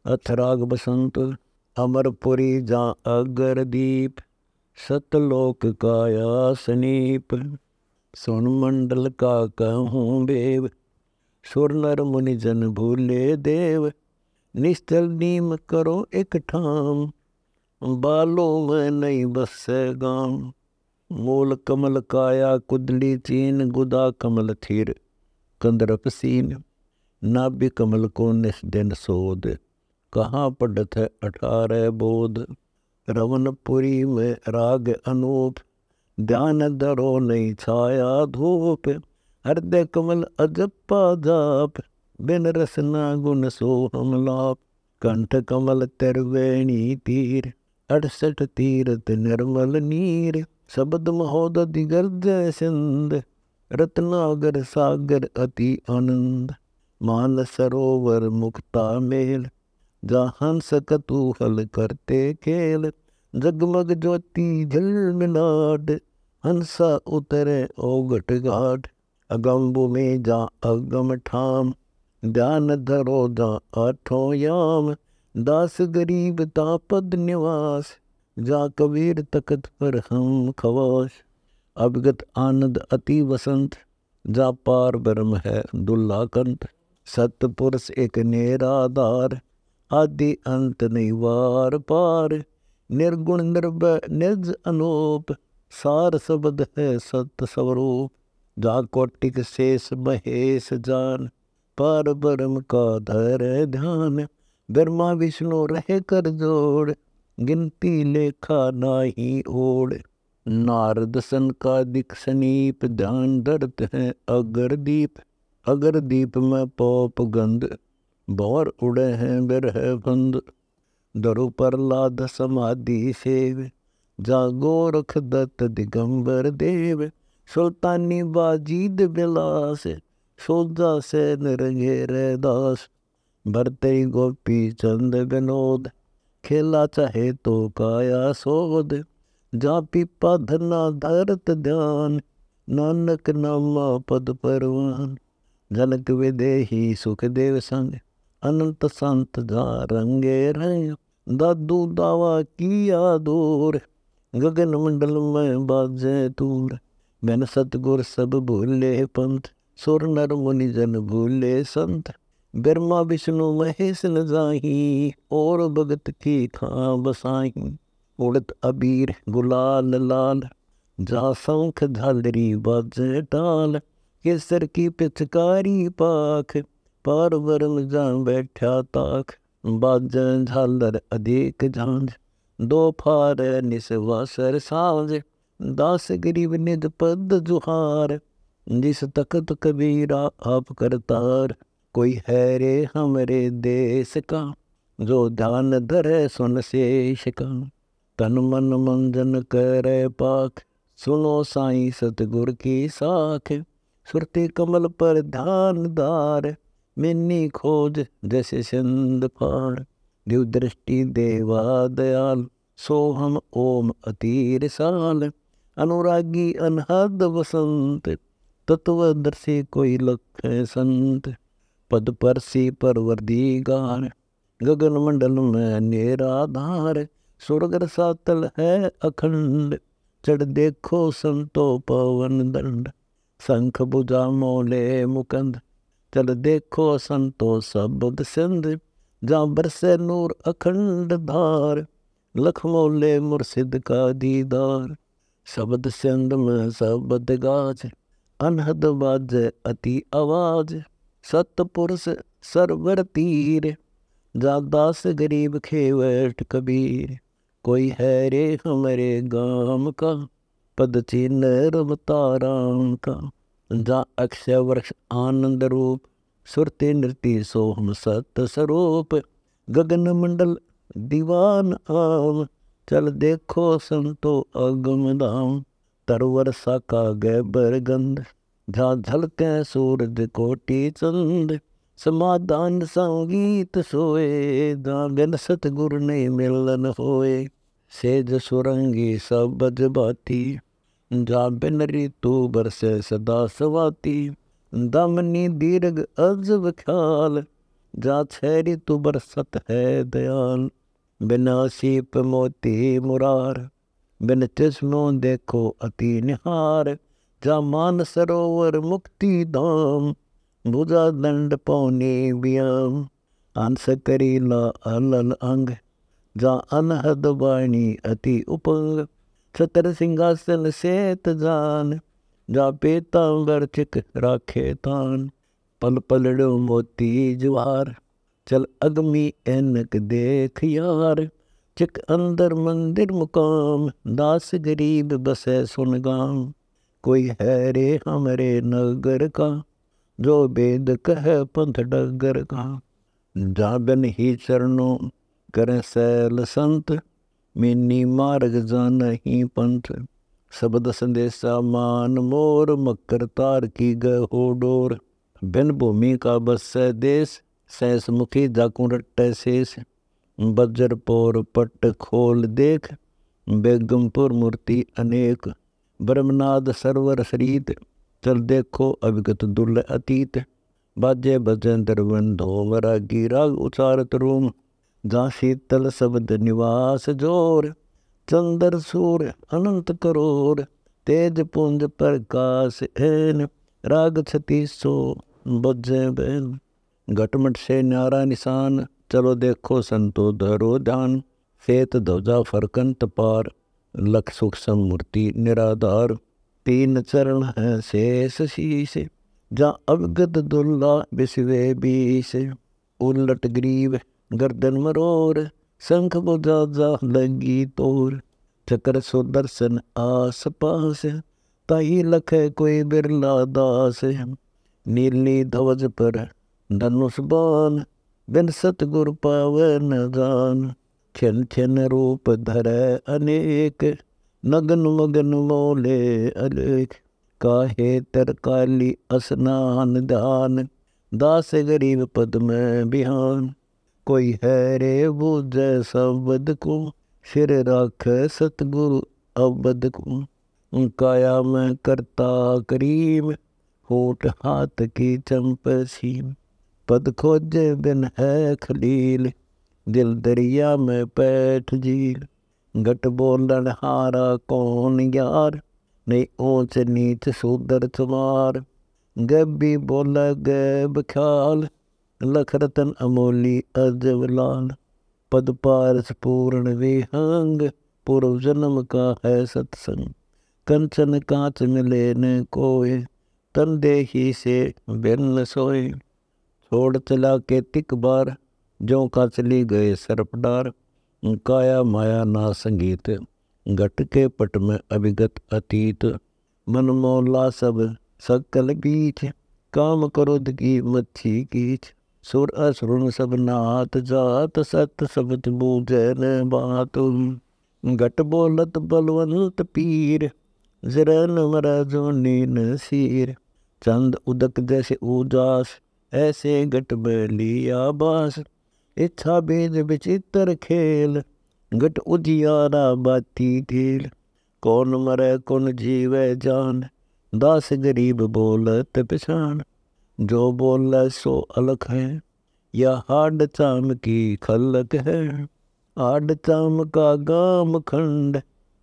ਅਥਰਾਗ ਬਸੰਤ ਅਮਰਪੁਰੀ ਜਾਂ ਅਗਰਦੀਪ ਸਤਲੋਕ ਕਾਇਆ ਸਨੀਪ। ਸੁਣ ਮੰਡਲ ਕਾ ਕਹੂੰ ਬੇਵ ਸੁਰ ਨਰ ਮੁਨਿ ਜਨ ਭੂਲੇ ਦੇਵ। ਨਿਸਤਲ ਨੀਮ ਕਰੋ ਇਕ ਠਾਮ ਬਾਲੋ ਮੈਂ ਨਹੀਂ ਬਸੈ ਗਾਮ। ਮੂਲ ਕਮਲ ਕਾਇਆ ਕੁਦਲੀ ਚੀਨ ਗੁਦਾ ਕਮਲ ਥਿਰ ਕੰਦਰਪ ਸੀਨ। ਨਾਭि कमल को निस दिन सोध कहाँ पढ़त है 18 बोध। रवनपुरी में राग अनूप ध्यान धरो नहीं छाया धूप। हृदय कमल अजपा जाप बिन रसना गुण सोहम लाप। कंठ कमल तिरवेणी तीर 68 तीरथ निर्मल नीर। शब्द महोदधि गर्जय सिंध रत्नागर सागर अति आनंद। मान सरोवर मुक्ता मेल जहाँ हंस कतूहल करते खेल। जगमग ज्योति झिलमिलाट हंसा उतरे ओगट घाट। अगम्बु में जा अगम ठाम ध्यान धरो जा आठों याम। दास गरीब तापद निवास जा कबीर तकत पर हम खवास। अविगत आनंद अति वसंत जा पार ब्रह्म है दुल्ला कंठ। सतपुरुष एक निराधार आदि अंत नहीं वार पार। निर्गुण निर्भय निज अनूप सार शब्द है सत स्वरूप। जा कोटिक शेष महेश जान पार ब्रह्म का धर ध्यान। ब्रह्मा विष्णु रहे कर जोड़ गिनती लेखा नाही ओड़। नारद सनकादिक सनीप ध्यान धरत है अगरदीप। अगरदीप में पोप गंध भौर उड़े हैं बिरह बंद। दरु प्रहलाद समाधि सेव जा गोरख दत्त दिगंबर देव। सुल्तानी बाजीद बिलास सोजा से निरंगे रैदास। भरते गोपी चंद विनोद खेला चाहे तो काया सोद। जा पीपा धना धरत ध्यान नानक नामा पद परवान। जनक विदेही सुखदेव संग अनंत संत जा रंगे रंग। दादू दावा किया दूर गगन मंडल में बाजे तूर। मैंने सतगुर सब भूले पंथ सुर नर मुनि जन भूले संत। ब्रह्मा विष्णु महेश न जाही और भगत की खां बसाही। उड़त अबीर गुलाल लाल जा शंख झालरी बाजे टाल। केसर की पिचकारी पाख पार ब्रह्म जा बैठा ताख। बाजन झालर अधिक झांझ दो फार निसवासर साँझ। दास गरीब निज पद जुहार जिस तखत कबीरा आप करतार। कोई है रे हमरे देश का जो ध्यान धरे सुन शेष का। तन मन मंजन करे पाख सुनो साईं सतगुर की साख। सुरते कमल पर ध्यान दार मिन्नी खोज जैसे सिंध पार। दिव दृष्टि देवा दयाल सो हम ओम अतीर साल। अनुरागी अनहद वसंत तत्वदर्शी कोई लख संत। पद परसी परवरदीगार गगन मंडल में निराधार। स्वर्ग रसातल है अखंड चढ़ देखो संतो पवन दंड। शंख भुजा मोले मुकंद चल देखो संतो सबद सिंध। जा बरसे नूर अखंड धार लख मोले मुर्शिद का दीदार। शब्द सिंध में शब्द गाज अनहद बाजे अति आवाज। सतपुरुष सरवर तीर जा दास गरीब खेवट कबीर। कोई है रे हमारे गाम का पद चिन्ह रमता राम का। जा अक्षय वृक्ष आनंद रूप सुरते नृति सोहम सत स्वरूप। गगन मंडल दीवान आम चल देखो संतो अगम धाम। तरवर साका गैबर गंध जा झलके सूरज कोटि चंद। समाधान संगीत सोए जा बिन सतगुर नहीं मिलन होए। सेज सुरंगी सबज बाती जा बिन ऋतु बरसे सदा सवाती। दमनी दीर्घ अजब ख्याल जा छह ऋतु बरसत है दयाल। बिन सीप मोती मुरार, बिन चश्मों देखो अति निहार। जा मान सरोवर मुक्ति धाम, भुजा दंड पौनी ब्याम। हंस करीला अलल अंग, जा अनहद वाणी अति उपंग। छतर सिंहासन सेत जान, जा पीतांबर चिक राखे तान। पल पलड़ो मोती जवार, चल अगमी ऐनक देख यार। चिक अंदर मंदिर मुकाम, दास गरीब बसे सुन गाम। कोई है रे हमरे नगर का, जो वेद कह पंथ डगर का। जा बिन ही चरणों करें सैल संत, मीनी मार्ग जानहि पंथ। शब्द संदेशा मान मोर, मकर तार की गहो डोर। बिन भूमि का बसै देश, सहस मुखी जाकू रट्टै शेष। बज्र पौर पट खोल देख, बेगमपुर मूर्ति अनेक। ब्रह्मनाद सरवर सरीत, चल देखो अविगत दुर्ल अतीत। बाजे बजेंद्र बंधो रागी, राग उचारत रोम। जा शीतल शब्द निवास जोर, चंद्र सूर्य अनंत करोर। तेज पुंज प्रकाश ऐन, राग छत्तीसो बजे बैन। घटमट से न्यारा निशान, चलो देखो संतो धरो ध्यान। श्वेत ध्वजा फरकंत पार, लख सूक्ष्म मूर्ति निराधार। तीन चरण है शेष शीश, जा अवगत दुर्ला विश्वे बीस। उलट ग्रीव गर्दन मरोर, शंख बुझा जा लगी तोर। चक्र सुदर्शन आस पास, ताई लख कोई बिरला दास। नीली ध्वज पर धनुष बाण, बिन सतगुर पावै न जान। छिन छिन रूप धरै अनेक, नगन मगन मोले अलेख। काहे तर काली स्नान ध्यान, दास गरीब पद में बिहान। कोई है रे बूझै शब्द को, सिर राख सतगुरु अवध को। काया में करता करीम, होठ हाथ की चंप सीम। पद खोजे बिन है खलील, दिल दरिया में पैठ झील। घट बोलन हारा कौन यार, नहीं ऊंच नीच सूदर चमार। गैबी बोला गैब ख्याल, लख रतन अमोली अजब लाल। पद पारस पूर्ण विहंग, पूर्व जन्म का है सत्संग। कंचन कांच मिले न कोय, तन देही से बिन सोए। छोड़ चला के तिक बार, जो का चली गए सरपडार। काया माया ना संगीत, घट के पट में अभिगत अतीत। मन मोला सब सकल बीच, काम क्रोध की मच्छी कीच। सुर असुर सब नाथ जात, सत सबत बूझै न बात। घट बोलत बलवंत पीर, जरन मरा जोनी नसीर। चंद उदक जैसे उजास, ऐसे घट में लिया बास। इच्छा बीज विचित्र खेल, घट उजियारा बाती ढील। कौन मरै कौन जीवै जान, दास गरीब बोलत पिछान। जो बोल सो अलख है, या हाड चाम की खलक है। हाड चाम का गाम खंड,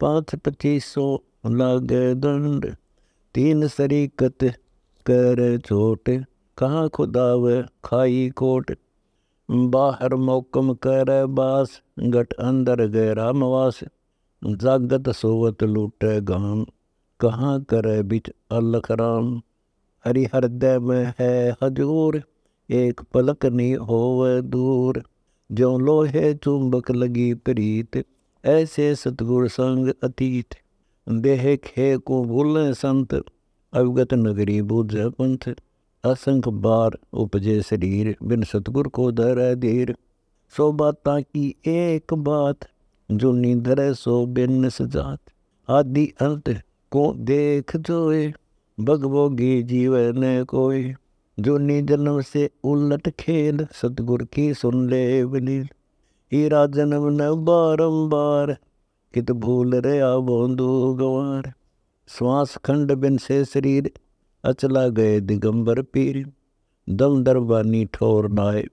5-25 लागे दंड। 3 सरीकत कर चोट, कहाँ खुदाव खाई कोट। बाहर मौकम कर बास, घट अंदर गहरा मवास। जागत सोवत लूटे गाम, कहाँ करे बिच अलख राम। हरि हृदय में है हजूर, एक पलक नहीं होवे दूर। जो लोहे चुंबक लगी प्रीत, ऐसे सतगुर संग अतीत। देह खे को भूलें संत, अवगत नगरी बूझे पंथ। असंख बार उपजे शरीर, बिन सतगुर को धरै धीर। सो बाता की एक बात, जो नींदरै सो बिन सजात। आदि अंत को देख जोए, भगभोगी जीवै न कोय। जूनी जन्म से उलट खेल, सतगुर की सुन ले बलील। हीरा जन्म न बारंबार, कित भूल रया बोंदू गंवार। श्वास खंड बिन से शरीर, अचला गए दिगंबर पीर। दम दरबानी ठोर नाय,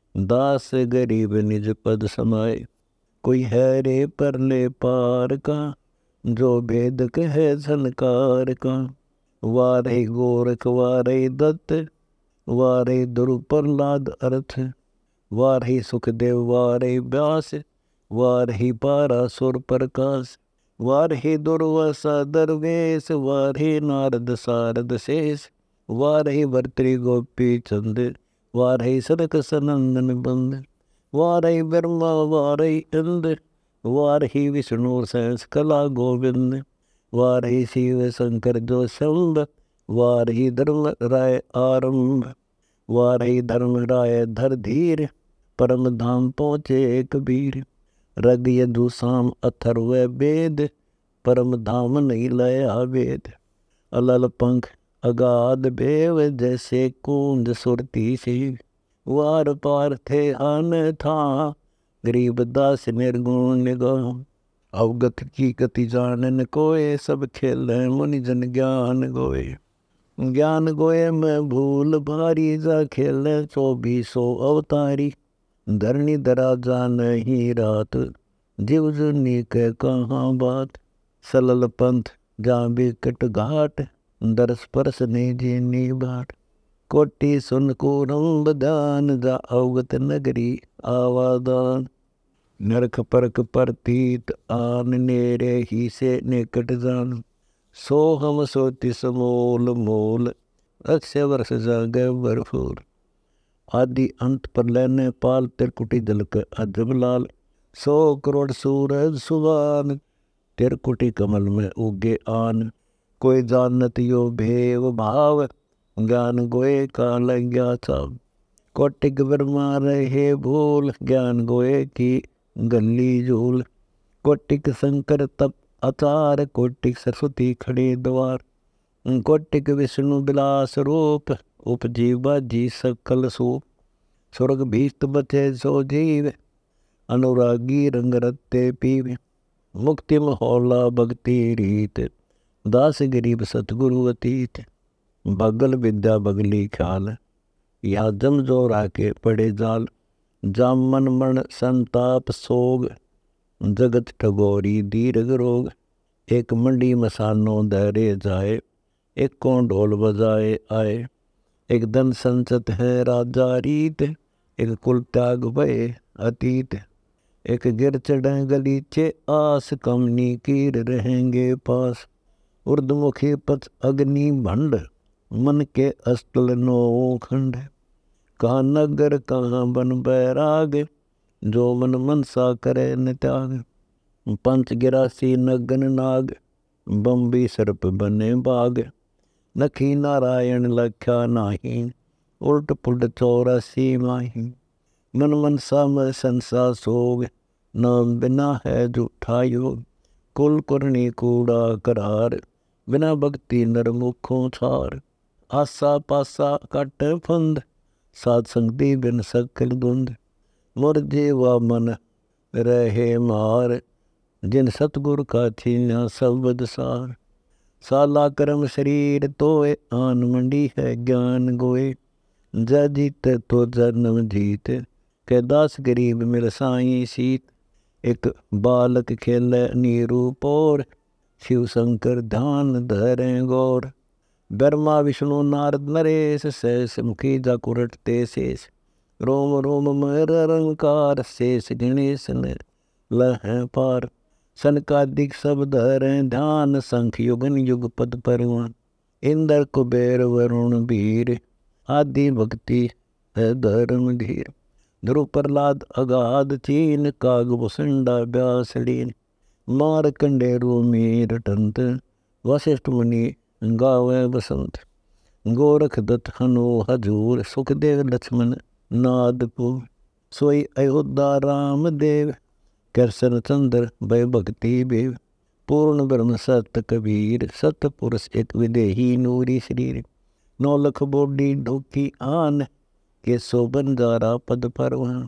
दास गरीब निज पद समाए। कोई है रे परले पार का, जो भेद कहे झनकार का। वारे गोरख वारे दत्त, वारे दुरु प्रहलाद अर्थ। वारे सुखदेव वारे व्यास, वारे पारासुर प्रकाश। वारे दुर्वासा दरवेश, वारे नारद सारद शेष। वारे भर्तृ गोपी चंद, वारे सनक सनंदन बंद। वारे ब्रह्मा वारे इंद्र, वारे विष्णु सहस कला गोविंद। वारे शिव शंकर जो शंभ, वारे धर्म राय आरंभ। वारे धर्म राय धर धीर, परम धाम पहुँचे कबीर। रग यदु साम अथर्व वेद, परम धाम नहीं लया वेद। अलल पंख अगाध बेव, जैसे कूंज सुरती शिव। वार पार थे अन था, गरीब दास निर्गुण निगम। अवगत की गति जानन कोय, सब खेल मुनि जन ज्ञान गोय। ज्ञान गोय में भूल भारी, जा खेल 2400 अवतारी। धरणी धरा जान ही रात, जीव जुनी के कहाँ बात। सलल पंथ जा बिकट घाट, दरस परस ने जीनी बाट। कोटि सुन कुरम्ब दान, जा अवगत नगरी आवादान। नरक परक प्रतीत आन, नेरे ही से निकट जान। सो हम सोति समूल मूल, अक्षय वर्ष जागे बरफूल। आदि अंत प्रलय ने पाल, त्रिकुटी जल के अजब लाल। 100 करोड़ सूरज सुवान, त्रिकुटी कमल में उगे आन। कोई जानत यो भेव भाव, ज्ञान गोए काल ज्ञाता। कोटिक ब्रह्मा रहे भूल, ज्ञान गोए की गली झूल। कोटिक शंकर तप अतार, कोटिक सरस्वती खड़े द्वार। कोटिक विष्णु विलास रूप, उपजी बाजी सकल सूप। स्वर्ग भीष्ट बचे सो जीव, अनुरागी रंग रत्ते पीव। मुक्ति महोला भक्ति रीत, दास गरीब सतगुरु अतीत। भगल विद्या बगली ख्याल, या जम जोरा के पड़े जाल। जामन मन संताप सोग, जगत ठगोरी दीर्घ रोग। एक मंडी मसानो दहरे जाए, एक को ढोल बजाए आए। एक धन संचत है राजा रीत, एक कुल त्याग भये अतीत। एक गिर चढ़े गलीचे आस, कमनी कीर रहेंगे पास। उर्दमुखी पथ अग्नि भंड, मन के अस्तल नो खंड। कहाँ नगर कहाँ बन बैराग, जो मन मनसा करे न त्याग। पंच गिरासी नगन नाग, बम्बी सर्प बने बाग। नखी नारायण लख्या नाही, उल्ट पुल्ट 84 माही। मन मनसा में संसा सोग, नाम बिना है झूठा योग। कुल कुरनी कूड़ा करार, बिना भक्ति नर मुखों छार। आसा पासा कट फंद, साध संगति बिन सकल धुंध। मुर जीवा मन रहे मार, जिन सतगुर का छीना सबद सार। साला कर्म शरीर तोए, आन मंडी है ज्ञान गोए। जा जीत तो जन्म जीत, के दास गरीब मिल साई सीत। एक बालक खेले नीरू पोर, शिव शंकर ध्यान धरे गौर। ब्रह्मा विष्णु नारद नरेश, सहस मुखी जा कुरटते शेष। रोम रोम मर रंकार, शेष गणेश ने लह पार। सनकादिक सब धरे ध्यान, संख युगन युग पद परवान। इंद्र कुबेर वरुण वीर, आदि भक्ति है धर्म धीर। ध्रुव प्रहलाद अगाध चीन, काग भुसंडा व्यास लीन। मार कंडेरू मीर टंत, वशिष्ठ मुनि गावे बसंत। गोरख दत्त हनु हजूर, सुखदेव लक्ष्मण नादपुर। सोई अयोध्या राम देव, कृष्ण चंद्र भय भक्ति बेव। पूर्ण ब्रह्म सत कबीर, सत पुरुष एक विदेही नूरी शरीर। 9 लख बोडी ढोकी आन, के शोभन जारा पद परवान।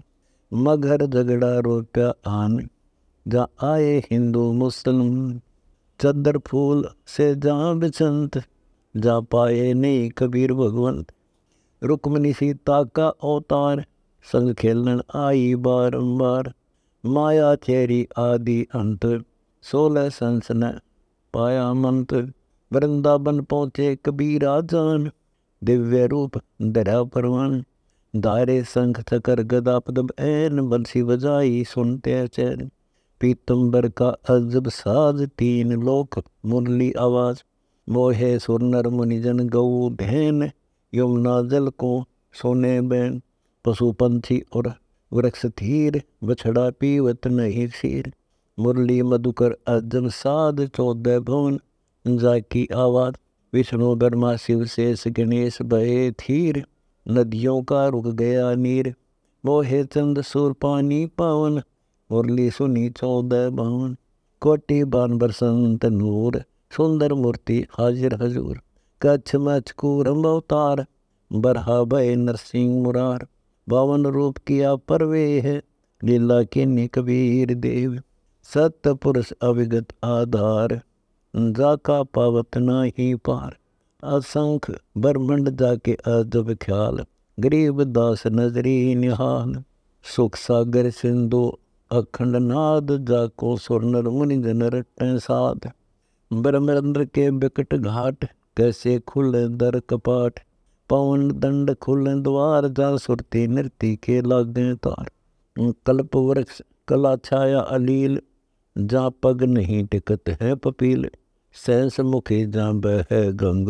मगर झगड़ा रोप्या आन, जा आए हिंदू मुसलमान। चद्दर फूल से जा बिछंत, जा पाए नहीं कबीर भगवंत। रुक्मणी सीता का अवतार, संग खेलन आई बारंबार। माया चेरी आदि अंत, 16 संस न पाया मंत। वृंदावन पहुँचे कबीरा जान, दिव्य रूप धरा परवान। दायरे शंख चकर गदा पद्म ऐन, बंसी बजाई सुनते चैन। पीतम्बर का अजब साज, तीन लोक मुरली आवाज। मोहे सुर नर मुनिजन गऊ धैन, यमुना जल को सोने बैन। पशु पंछी और वृक्ष धीर, बछड़ा पीवत नहीं सीर। मुरली मधुकर अजब साध, 14 भुवन जाकी आवाज। विष्णु ब्रह्मा शिव शेष गणेश भये थीर, नदियों का रुक गया नीर। मोहे चंद सूर पानी पावन, मुरली सुनी 14 भवन। कोटि बान बरसंत नूर, सुंदर मूर्ति हाजिर हजूर। कच्छ मचकूर अवतार, बरहा भय नरसिंह मुरार। 52 रूप किया परवेह, लीला कीन्ही कबीर देव। सत्य पुरुष अविगत आधार, जाका पावत नाही पार। असंख ब्रह्मंड जाके अजब ख्याल, गरीब दास नजरी निहाल। सुख सागर सिंधु अखंड नाद, जाको सुर नर मुनि जन रटें साध। ब्रह्मेंद्र के बिकट घाट, कैसे खुले दर कपाट। पवन दंड खुले द्वार, जा सुरती नृति के लागे तार। कल्प वृक्ष कला छाया अलील, जा पग नहीं टिकत है पपील। सहस मुखी जा बह गंग,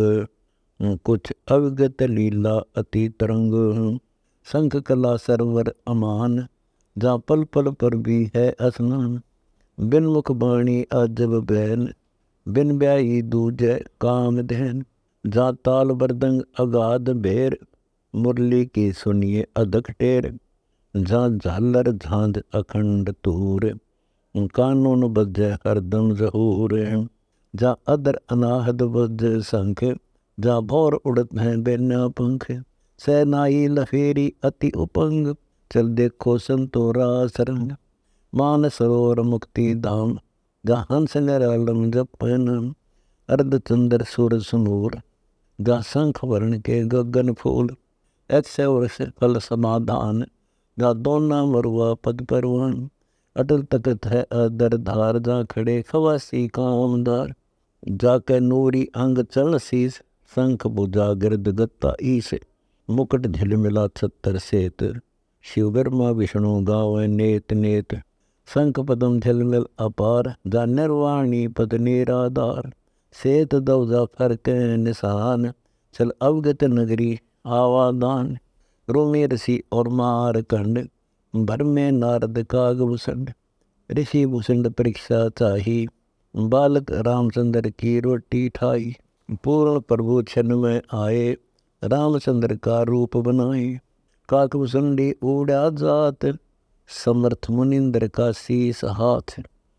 कुछ अवगत लीला अति तरंग। शंख कला सरवर अमान, जा पल पल पर भी है स्नान। बिन मुख बाणी अजब बैन, बिन ब्याही दूजै काम धैन। जा ताल बरदंग अगाध भेर, मुरली की सुनिए अधक टेर। जा झालर झांझ अखंड तूर, कानून बजै हरदम जहूर। जा अदर अनाहद बज शंख, जा भौर उड़त हैं बेन्या पंख। सैनाई लफेरी अति उपंग, चल देखो संतोरा सरंग। मान सरोवर मुक्ति धाम, जा हंस निरालम जपै नाम। अर्धचंद्र सुर सुनूर, जा शंख वर्ण के गगन फूल। ऐसे वर्ष फल समाधान, जा दोना मरुआ पद परवान। अटल तकत है अदर धार, जा खड़े खवासी कामदार। जाके नूरी अंग चल शीस, शंख भुजा गिरद गत्ता ईस। मुकुट झिलमिला 76 सेत, शिव ब्रह्मा विष्णु गावे नेत नेत। शंख पदम झिलमिल अपार, जा निर्वाणी पद निराधार। सेत दौजा फरके निशान, चल अवगत नगरी आवादान। रोमी ऋषि और मार कंड, भर में नारद काग भूषण। ऋषि भूषण परीक्षा चाही, बालक रामचंद्र की रोटी ठाई। पूर्ण प्रभु छन में आए, रामचंद्र का रूप बनाए। काकभूषणी उड़ा जात, समर्थ मुनिंद्र का शीस हाथ।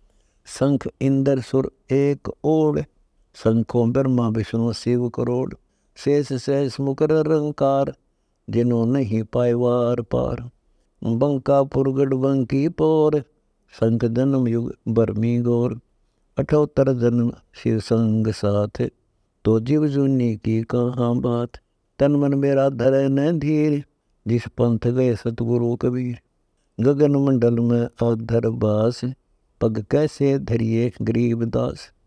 शंख इंद्र सुर एक ओड़, शंखों ब्रह्मा विष्णु शिव करोड़। शेष सहस मुकर रंकार, जिन्हों नहीं पाए वार पार। बंका पुरगढ़ बंकी पोर, शंख जन्म युग बर्मी गौर। 78 जन्म शिव संग साथ, तो जीव जूनी की कहाँ बात। तन मन मेरा धरे न धीर, जिस पंथ गए सतगुरु कबीर। गगन मंडल में अधर बास, पग कैसे धरिए गरीब दास।